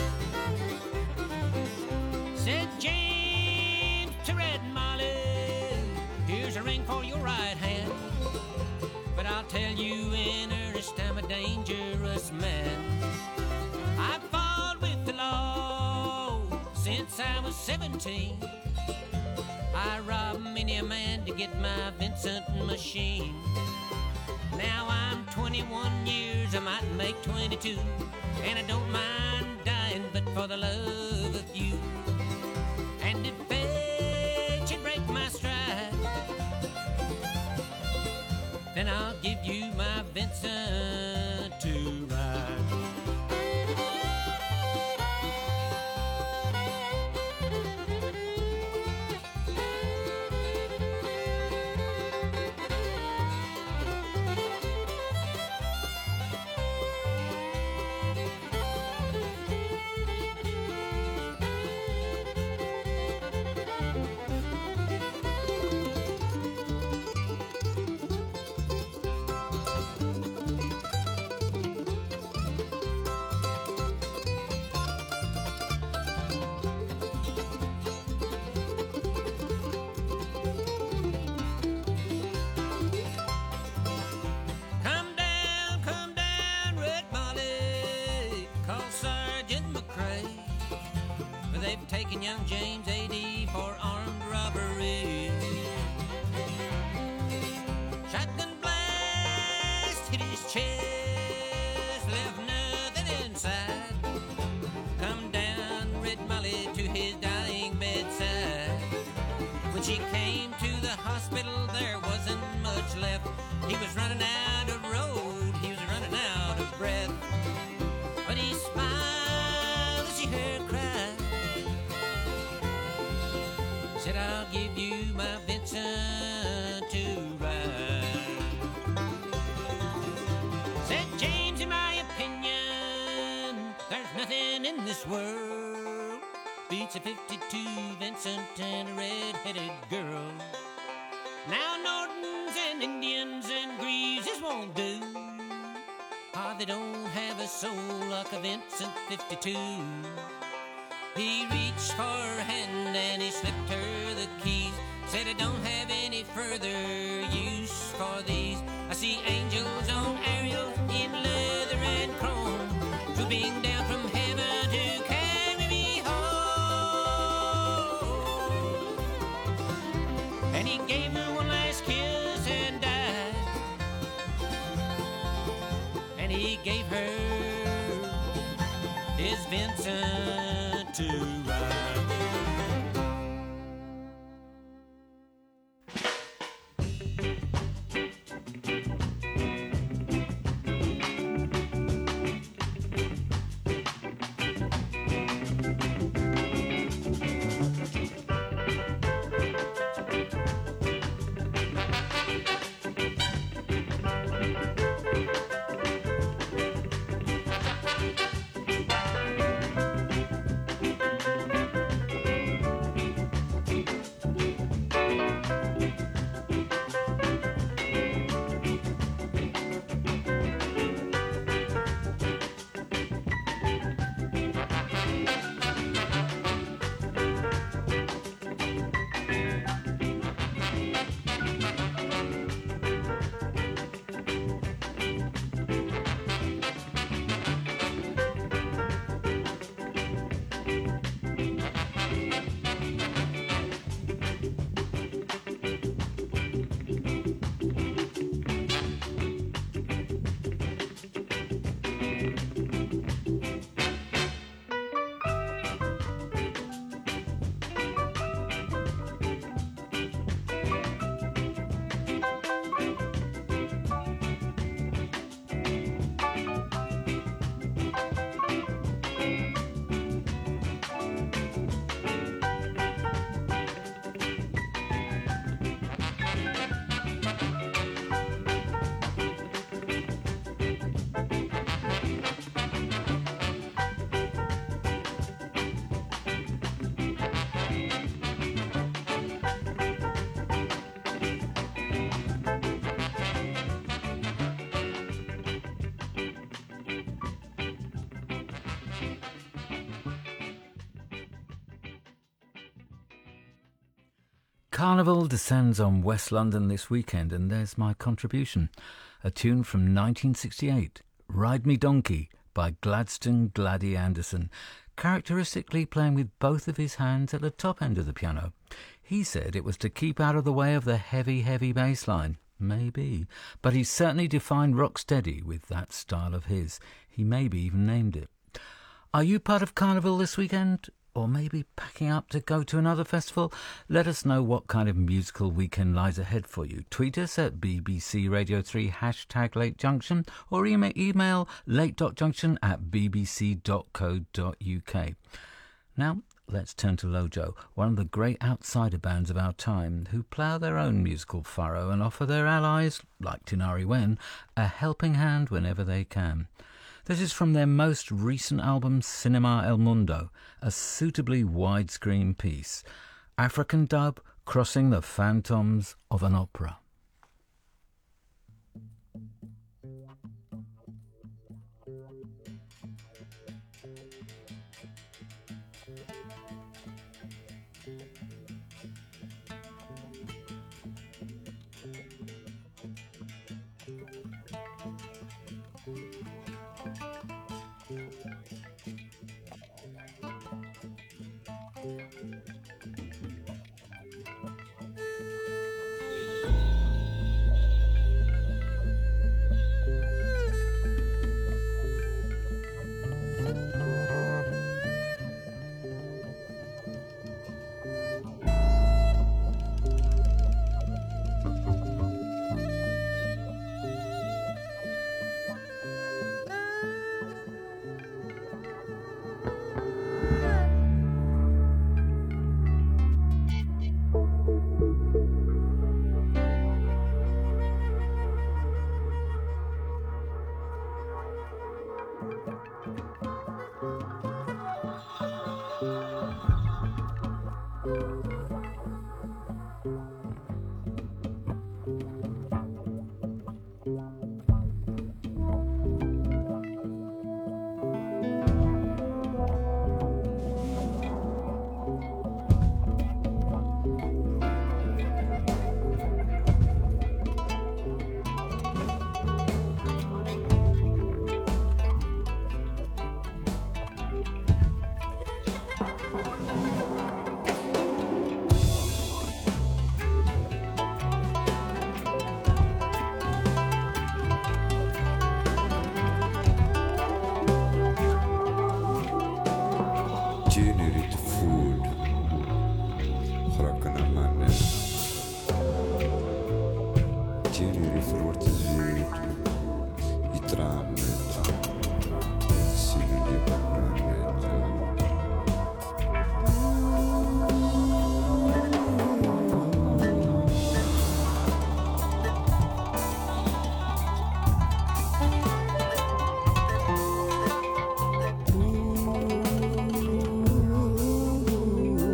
Said James to Red Molly, here's a ring for your right hand. But I'll tell you in earnest, I'm a dangerous man. I've fought with the law since I was seventeen. I robbed many a man to get my Vincent machine. Now I'm twenty-one years, I might make twenty-two, and I don't mind dying, but for the love of you. And if fate should break my stride, then I'll give you my Vincent to ride. Taking young James A D for armed robbery. Shotgun blast hit his chest, left nothing inside. Come down Red Molly to his dying bedside. When she came to the hospital, there wasn't much left. He was running out of road, he was running out of breath. But he smiled as he heard her cry. Said I'll give you my Vincent to ride. Said James, in my opinion, there's nothing in this world beats a fifty-two Vincent and a red-headed girl. Now Nortons and Indians and Greases won't do. Ah, they don't have a soul like a Vincent fifty-two. He reached for her hand and he slipped her the keys. Said I don't have any further use for these. I see angels on Ariel in leather and chrome, swooping down from heaven to carry me home. And he gave her one last kiss and died. And he gave her his Vincent to ride. Carnival descends on West London this weekend, and there's my contribution. A tune from nineteen sixty-eight, Ride Me Donkey, by Gladstone Gladdy Anderson, characteristically playing with both of his hands at the top end of the piano. He said it was to keep out of the way of the heavy, heavy bass line. Maybe. But he certainly defined rocksteady with that style of his. He maybe even named it. Are you part of Carnival this weekend? Or maybe packing up to go to another festival? Let us know what kind of musical weekend lies ahead for you. Tweet us at B B C Radio three hashtag Late Junction, or email, email late.junction at b b c dot co dot u k. Now, let's turn to Lojo, one of the great outsider bands of our time, who plough their own musical furrow and offer their allies, like Tinari Wen, a helping hand whenever they can. This is from their most recent album, Cinema El Mundo, a suitably widescreen piece. African dub crossing the phantoms of an opera. Ooh.